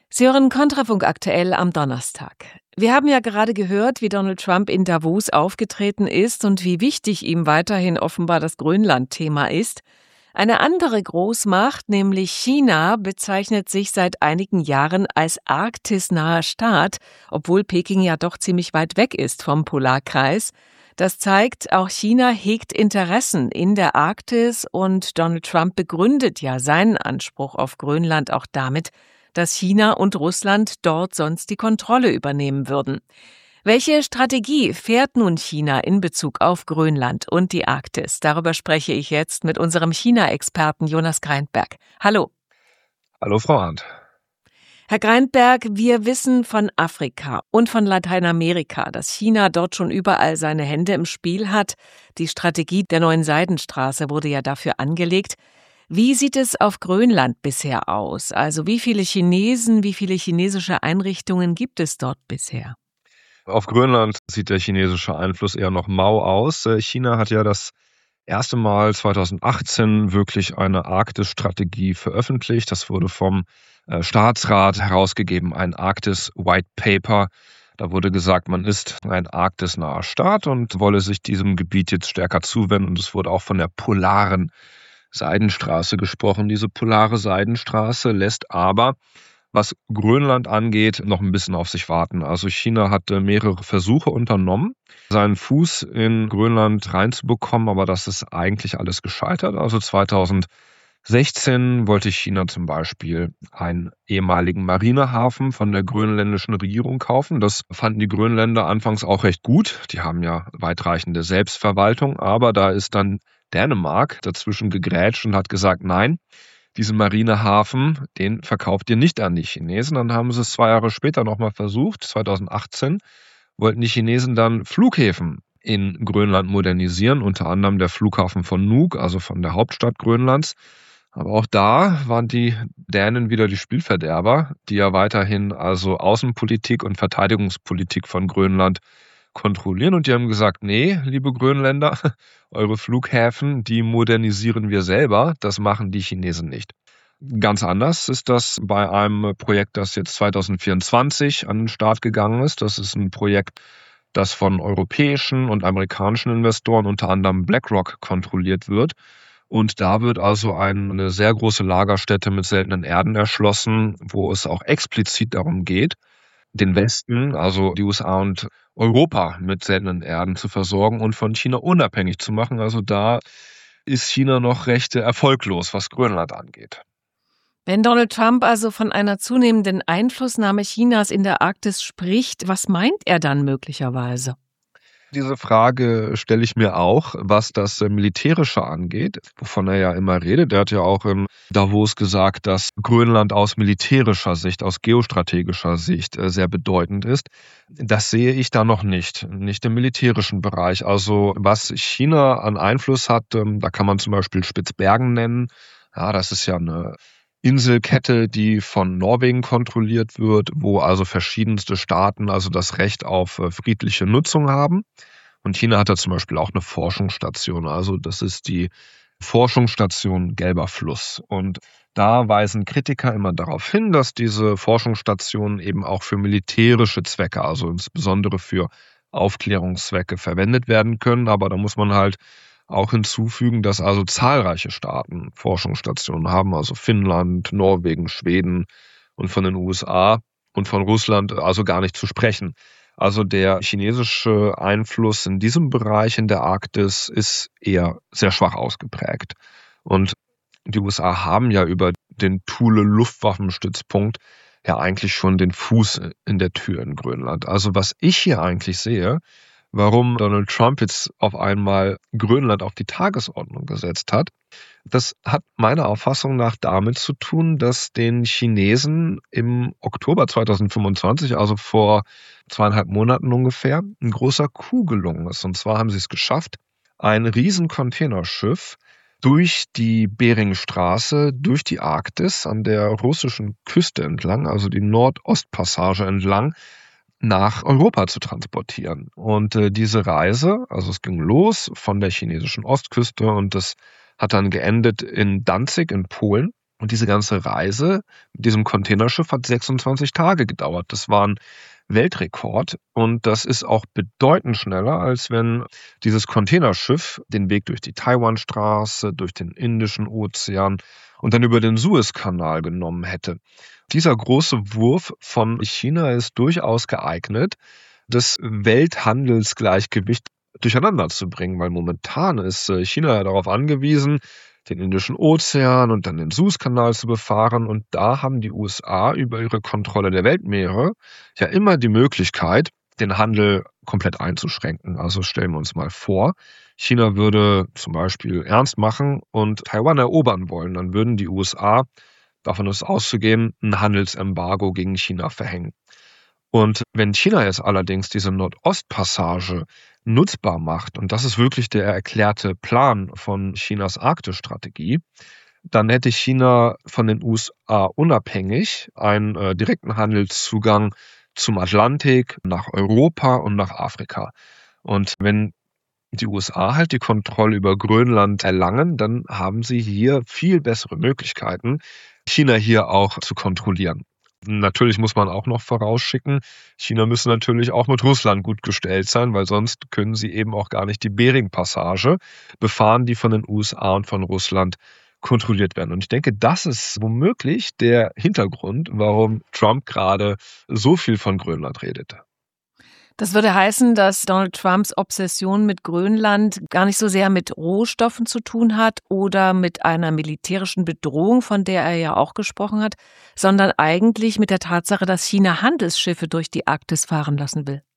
Sie hören Kontrafunk aktuell am Donnerstag. Wir haben ja gerade gehört, wie Donald Trump in Davos aufgetreten ist und wie wichtig ihm weiterhin offenbar das Grönland-Thema ist. Eine andere Großmacht, nämlich China, bezeichnet sich seit einigen Jahren als arktisnaher Staat, obwohl Peking ja doch ziemlich weit weg ist vom Polarkreis. Das zeigt, auch China hegt Interessen in der Arktis und Donald Trump begründet ja seinen Anspruch auf Grönland auch damit, dass China und Russland dort sonst die Kontrolle übernehmen würden. Welche Strategie fährt nun China in Bezug auf Grönland und die Arktis? Darüber spreche ich jetzt mit unserem China-Experten Jonas Greinberg. Hallo. Hallo, Frau Arndt. Herr Greinberg, wir wissen von Afrika und von Lateinamerika, dass China dort schon überall seine Hände im Spiel hat. Die Strategie der neuen Seidenstraße wurde ja dafür angelegt. Wie sieht es auf Grönland bisher aus? Also wie viele Chinesen, wie viele chinesische Einrichtungen gibt es dort bisher? Auf Grönland sieht der chinesische Einfluss eher noch mau aus. China hat ja das erste Mal 2018 wirklich eine Arktis-Strategie veröffentlicht. Das wurde vom Staatsrat herausgegeben, ein Arktis White Paper. Da wurde gesagt, man ist ein arktisnaher Staat und wolle sich diesem Gebiet jetzt stärker zuwenden. Und es wurde auch von der polaren Seidenstraße gesprochen. Diese polare Seidenstraße lässt aber, was Grönland angeht, noch ein bisschen auf sich warten. Also China hat mehrere Versuche unternommen, seinen Fuß in Grönland reinzubekommen, aber das ist eigentlich alles gescheitert. Also 2016 wollte China zum Beispiel einen ehemaligen Marinehafen von der grönländischen Regierung kaufen. Das fanden die Grönländer anfangs auch recht gut. Die haben ja weitreichende Selbstverwaltung, aber da ist dann Dänemark dazwischen gegrätscht und hat gesagt, nein, diesen Marinehafen, den verkauft ihr nicht an die Chinesen. Dann haben sie es 2 Jahre später nochmal versucht. 2018 wollten die Chinesen dann Flughäfen in Grönland modernisieren, unter anderem der Flughafen von Nuuk, also von der Hauptstadt Grönlands. Aber auch da waren die Dänen wieder die Spielverderber, die ja weiterhin also Außenpolitik und Verteidigungspolitik von Grönland kontrollieren. Und die haben gesagt, nee, liebe Grönländer, eure Flughäfen, die modernisieren wir selber, das machen die Chinesen nicht. Ganz anders ist das bei einem Projekt, das jetzt 2024 an den Start gegangen ist. Das ist ein Projekt, das von europäischen und amerikanischen Investoren, unter anderem BlackRock, kontrolliert wird. Und da wird also eine sehr große Lagerstätte mit seltenen Erden erschlossen, wo es auch explizit darum geht, den Westen, also die USA und Europa, mit seltenen Erden zu versorgen und von China unabhängig zu machen. Also da ist China noch recht erfolglos, was Grönland angeht. Wenn Donald Trump also von einer zunehmenden Einflussnahme Chinas in der Arktis spricht, was meint er dann möglicherweise? Diese Frage stelle ich mir auch, was das Militärische angeht, wovon er ja immer redet. Er hat ja auch in Davos gesagt, dass Grönland aus militärischer Sicht, aus geostrategischer Sicht sehr bedeutend ist. Das sehe ich da noch nicht im militärischen Bereich. Also was China an Einfluss hat, da kann man zum Beispiel Spitzbergen nennen. Ja, das ist ja eine Inselkette, die von Norwegen kontrolliert wird, wo also verschiedenste Staaten also das Recht auf friedliche Nutzung haben. Und China hat da zum Beispiel auch eine Forschungsstation. Also das ist die Forschungsstation Gelber Fluss. Und da weisen Kritiker immer darauf hin, dass diese Forschungsstationen eben auch für militärische Zwecke, also insbesondere für Aufklärungszwecke verwendet werden können. Aber da muss man halt auch hinzufügen, dass also zahlreiche Staaten Forschungsstationen haben, also Finnland, Norwegen, Schweden und von den USA und von Russland also gar nicht zu sprechen. Also der chinesische Einfluss in diesem Bereich in der Arktis ist eher sehr schwach ausgeprägt. Und die USA haben ja über den Thule-Luftwaffenstützpunkt ja eigentlich schon den Fuß in der Tür in Grönland. Also was ich hier eigentlich sehe, warum Donald Trump jetzt auf einmal Grönland auf die Tagesordnung gesetzt hat, das hat meiner Auffassung nach damit zu tun, dass den Chinesen im Oktober 2025, also vor 2,5 Monaten ungefähr, ein großer Coup gelungen ist. Und zwar haben sie es geschafft, ein riesen Containerschiff durch die Beringstraße, durch die Arktis an der russischen Küste entlang, also die Nordostpassage entlang, nach Europa zu transportieren. Und diese Reise, also es ging los von der chinesischen Ostküste und das hat dann geendet in Danzig in Polen. Und diese ganze Reise mit diesem Containerschiff hat 26 Tage gedauert. Das war 'n Weltrekord und das ist auch bedeutend schneller, als wenn dieses Containerschiff den Weg durch die Taiwanstraße, durch den Indischen Ozean und dann über den Suezkanal genommen hätte. Dieser große Wurf von China ist durchaus geeignet, das Welthandelsgleichgewicht durcheinander zu bringen, weil momentan ist China ja darauf angewiesen, den Indischen Ozean und dann den Suezkanal zu befahren. Und da haben die USA über ihre Kontrolle der Weltmeere ja immer die Möglichkeit, den Handel komplett einzuschränken. Also stellen wir uns mal vor, China würde zum Beispiel ernst machen und Taiwan erobern wollen. Dann würden die USA, davon ist auszugehen, ein Handelsembargo gegen China verhängen. Und wenn China jetzt allerdings diese Nordostpassage nutzbar macht, und das ist wirklich der erklärte Plan von Chinas Arktisstrategie, dann hätte China von den USA unabhängig einen direkten Handelszugang zum Atlantik, nach Europa und nach Afrika. Und wenn die USA halt die Kontrolle über Grönland erlangen, dann haben sie hier viel bessere Möglichkeiten, China hier auch zu kontrollieren. Natürlich muss man auch noch vorausschicken, China müsse natürlich auch mit Russland gut gestellt sein, weil sonst können sie eben auch gar nicht die Bering-Passage befahren, die von den USA und von Russland kontrolliert werden. Und ich denke, das ist womöglich der Hintergrund, warum Trump gerade so viel von Grönland redet. Das würde heißen, dass Donald Trumps Obsession mit Grönland gar nicht so sehr mit Rohstoffen zu tun hat oder mit einer militärischen Bedrohung, von der er ja auch gesprochen hat, sondern eigentlich mit der Tatsache, dass China Handelsschiffe durch die Arktis fahren lassen will.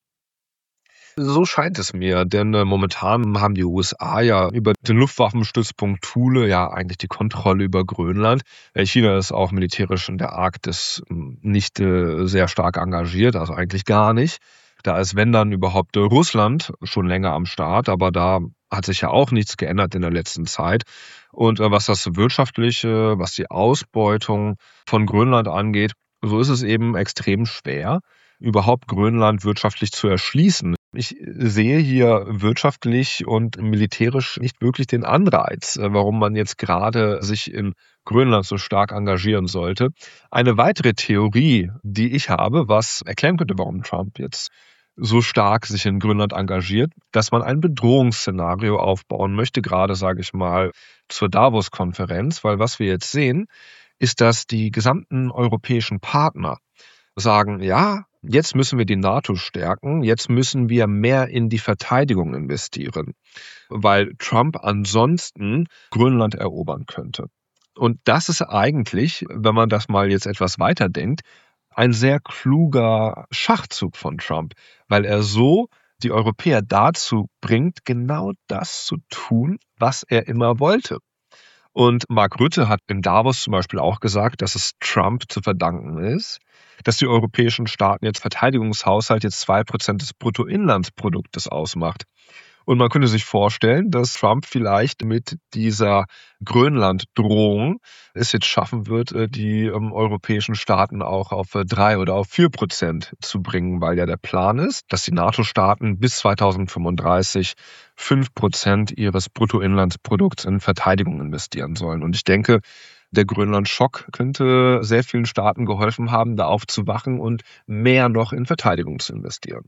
So scheint es mir, denn momentan haben die USA ja über den Luftwaffenstützpunkt Thule ja eigentlich die Kontrolle über Grönland. China ist auch militärisch in der Arktis nicht sehr stark engagiert, also eigentlich gar nicht. Da ist, wenn dann überhaupt, Russland schon länger am Start, aber da hat sich ja auch nichts geändert in der letzten Zeit. Und was das Wirtschaftliche, was die Ausbeutung von Grönland angeht, so ist es eben extrem schwer, überhaupt Grönland wirtschaftlich zu erschließen. Ich sehe hier wirtschaftlich und militärisch nicht wirklich den Anreiz, warum man jetzt gerade sich in Grönland so stark engagieren sollte. Eine weitere Theorie, die ich habe, was erklären könnte, warum Trump jetzt so stark sich in Grönland engagiert, dass man ein Bedrohungsszenario aufbauen möchte, gerade, sage ich mal, zur Davos-Konferenz, weil was wir jetzt sehen, ist, dass die gesamten europäischen Partner sagen, ja, jetzt müssen wir die NATO stärken, jetzt müssen wir mehr in die Verteidigung investieren, weil Trump ansonsten Grönland erobern könnte. Und das ist eigentlich, wenn man das mal jetzt etwas weiterdenkt, ein sehr kluger Schachzug von Trump, weil er so die Europäer dazu bringt, genau das zu tun, was er immer wollte. Und Mark Rutte hat in Davos zum Beispiel auch gesagt, dass es Trump zu verdanken ist, dass die europäischen Staaten jetzt Verteidigungshaushalt jetzt 2% des Bruttoinlandsproduktes ausmacht. Und man könnte sich vorstellen, dass Trump vielleicht mit dieser Grönland-Drohung es jetzt schaffen wird, die europäischen Staaten auch auf 3 oder auf 4% zu bringen, weil ja der Plan ist, dass die NATO-Staaten bis 2035 5% ihres Bruttoinlandsprodukts in Verteidigung investieren sollen. Und ich denke, der Grönland-Schock könnte sehr vielen Staaten geholfen haben, da aufzuwachen und mehr noch in Verteidigung zu investieren.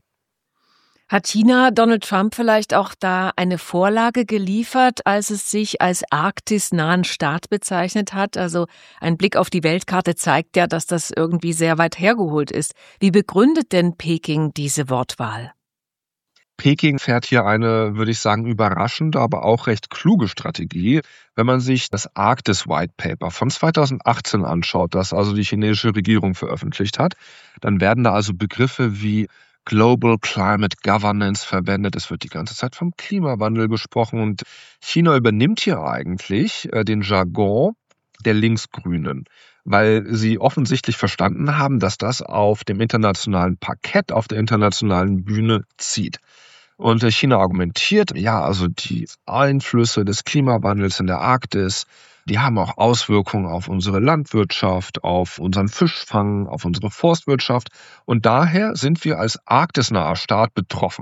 Hat China Donald Trump vielleicht auch da eine Vorlage geliefert, als es sich als arktisnahen Staat bezeichnet hat? Also ein Blick auf die Weltkarte zeigt ja, dass das irgendwie sehr weit hergeholt ist. Wie begründet denn Peking diese Wortwahl? Peking fährt hier eine, würde ich sagen, überraschende, aber auch recht kluge Strategie. Wenn man sich das Arktis White Paper von 2018 anschaut, das also die chinesische Regierung veröffentlicht hat, dann werden da also Begriffe wie Global Climate Governance verwendet. Es wird die ganze Zeit vom Klimawandel gesprochen und China übernimmt hier eigentlich den Jargon der Linksgrünen, weil sie offensichtlich verstanden haben, dass das auf dem internationalen Parkett, auf der internationalen Bühne zieht. Und China argumentiert, ja, also die Einflüsse des Klimawandels in der Arktis, die haben auch Auswirkungen auf unsere Landwirtschaft, auf unseren Fischfang, auf unsere Forstwirtschaft. Und daher sind wir als arktisnaher Staat betroffen.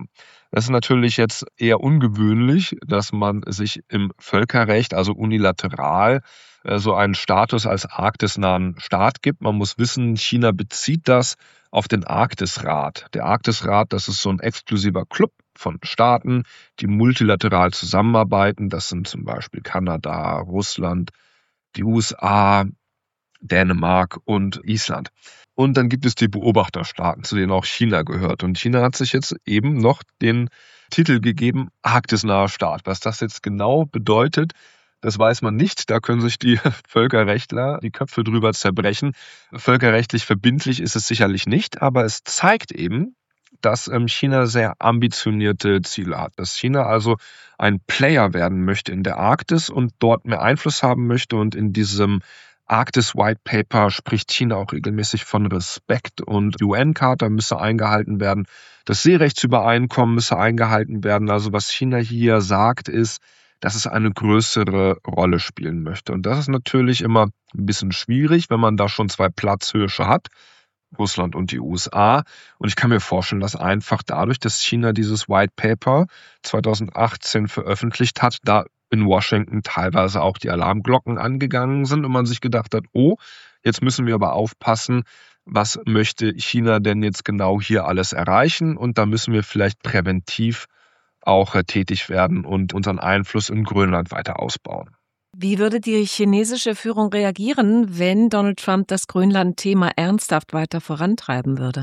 Das ist natürlich jetzt eher ungewöhnlich, dass man sich im Völkerrecht, also unilateral, so einen Status als arktisnahen Staat gibt. Man muss wissen, China bezieht das auf den Arktisrat. Der Arktisrat, das ist so ein exklusiver Club von Staaten, die multilateral zusammenarbeiten. Das sind zum Beispiel Kanada, Russland, die USA, Dänemark und Island. Und dann gibt es die Beobachterstaaten, zu denen auch China gehört. Und China hat sich jetzt eben noch den Titel gegeben, arktisnaher Staat. Was das jetzt genau bedeutet, das weiß man nicht. Da können sich die Völkerrechtler die Köpfe drüber zerbrechen. Völkerrechtlich verbindlich ist es sicherlich nicht, aber es zeigt eben, dass China sehr ambitionierte Ziele hat. Dass China also ein Player werden möchte in der Arktis und dort mehr Einfluss haben möchte. Und in diesem Arktis White Paper spricht China auch regelmäßig von Respekt und UN-Charta müsse eingehalten werden. Das Seerechtsübereinkommen müsse eingehalten werden. Also was China hier sagt, ist, dass es eine größere Rolle spielen möchte. Und das ist natürlich immer ein bisschen schwierig, wenn man da schon 2 Platzhirsche hat, Russland und die USA. Und ich kann mir vorstellen, dass einfach dadurch, dass China dieses White Paper 2018 veröffentlicht hat, da in Washington teilweise auch die Alarmglocken angegangen sind und man sich gedacht hat, oh, jetzt müssen wir aber aufpassen, was möchte China denn jetzt genau hier alles erreichen? Und da müssen wir vielleicht präventiv auch tätig werden und unseren Einfluss in Grönland weiter ausbauen. Wie würde die chinesische Führung reagieren, wenn Donald Trump das Grönland-Thema ernsthaft weiter vorantreiben würde?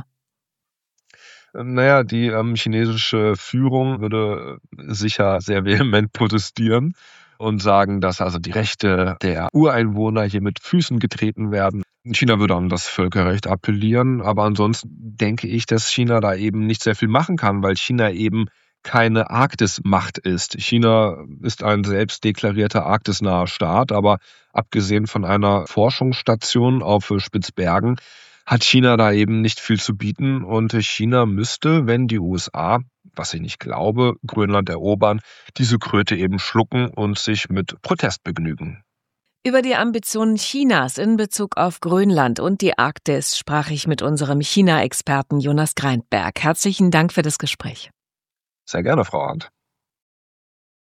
Naja, die chinesische Führung würde sicher sehr vehement protestieren und sagen, dass also die Rechte der Ureinwohner hier mit Füßen getreten werden. China würde an das Völkerrecht appellieren, aber ansonsten denke ich, dass China da eben nicht sehr viel machen kann, weil China eben keine Arktismacht ist. China ist ein selbst deklarierter arktisnaher Staat, aber abgesehen von einer Forschungsstation auf Spitzbergen hat China da eben nicht viel zu bieten und China müsste, wenn die USA, was ich nicht glaube, Grönland erobern, diese Kröte eben schlucken und sich mit Protest begnügen. Über die Ambitionen Chinas in Bezug auf Grönland und die Arktis sprach ich mit unserem China-Experten Jonas Greindberg. Herzlichen Dank für das Gespräch. Sehr gerne, Frau Arndt.